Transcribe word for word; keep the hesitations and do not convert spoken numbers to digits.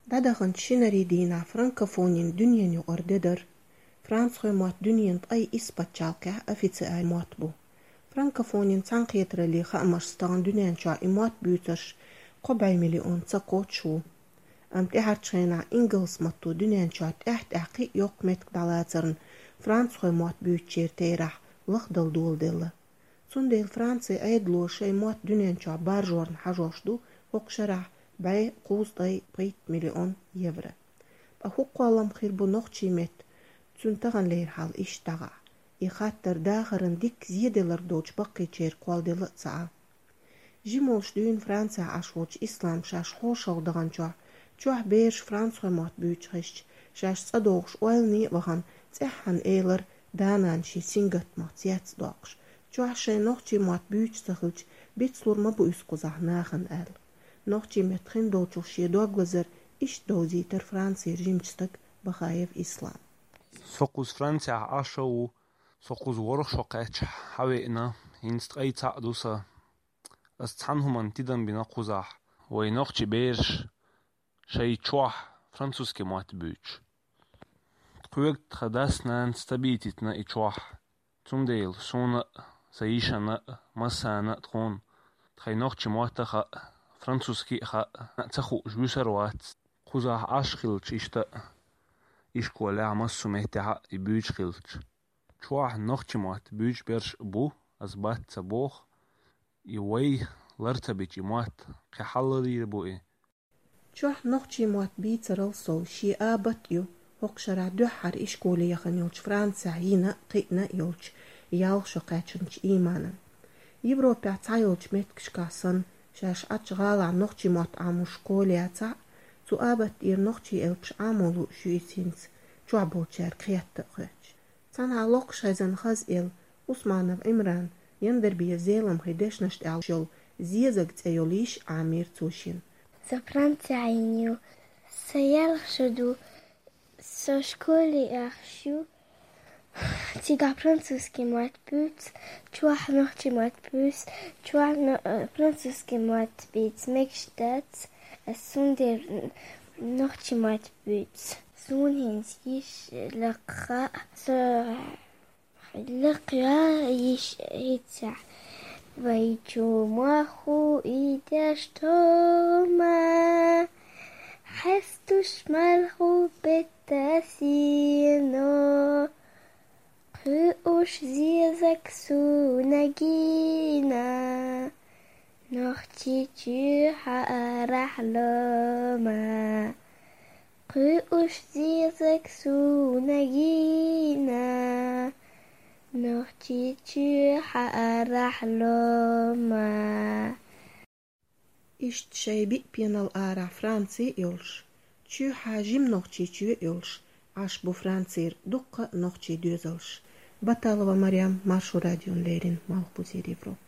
Dadağın şinari dina frankofonin dünyanı ordedir. Fransa mat dünyanı ay ispatçalka ofitsial mat bu. Frankofonin tanqiyetili xamarstan dünyan ça imat büyütür. Qobay milyon tsaqot şu. Amti harçayna İngiliz mattu dünyan ça taht aqi yok metk dalatırın. Fransa mat büyütçer teyrah laqdal dol dilla. Sundel Fransa aydlo şey mat dünyan ça barjorn hajoşdu oqşarah bay quzday payt milyon evro. Ba huqqalam khir bu noqchimet tsuntagan leer hal ishtaga. I khatter dagaren dik ziedeler doç baqicher qaldela tsa. Jimolsh dün Fransa ashwoch islam shash khoshogdagan cha. Choh besh Fransa mat büytchish. Shash tsadoqsh oilni wahan tsahan eler danan shi singat mat tsiats doqsh. Choh shay noqchi mat büytchsagilch bitslurma bu usquzahnahan el. Noqchi metrin doçuq shi doglazer ish doziter Fransa jimchtak bakhayev islam. Soqus Fransa ashaw soqus worq shoqach hawena inst ayta dusa as tanhuman tidan bina quzah way noqchi besh shay choh francuski mat büch qwegt khadasnan stabitit-na i choh tsundel sona sayishana masana tkhon khay noqchi mat kha francuski kha tsakhu jbusarwat quzah ashkhilch ishta ishkola masumehta i büch khilch choh noqchi mat büch bersh bu as bat saboh i way lartabich mat khallari bu choh noqchi mat bitsaral so shi abat yu hoqshara duhar ishkola yakhan yolch Fransa yina qina yolch yal shoqachinch imanan Европа цайолч меткшкасан шаш ачгала noqchi mat amu shkolyatsa zu abat ir noqchi elch amulu shuisins chuabolcher qiyat qech sana loq shazan khaz el Usmanov Imran yander bi zelam khideshnash alshol ziyazag tsayolish amir tushin za Francainio sayal shadu so shkoli arshu Tiga francuski mat büts, chuah noqchi mat büts, chuah francuski mat büts mekshtats, as sunder noqchi mat büts. Sun hins yish laqa, so laqa yish hitsa. Vaichu mahu idashtoma, hastush malhu betasino. Ush zizak sunagina noqchi chuha rahloma Ush zizak sunagina noqchi chuha rahloma Isht shaybi penal ara Fransi yolsh chuha jim noqchi chu yolsh ash bu Fransir dukka noqchi düzelsh Batalova Mariam Marşu Radyon Lerin Malpuzir Evropa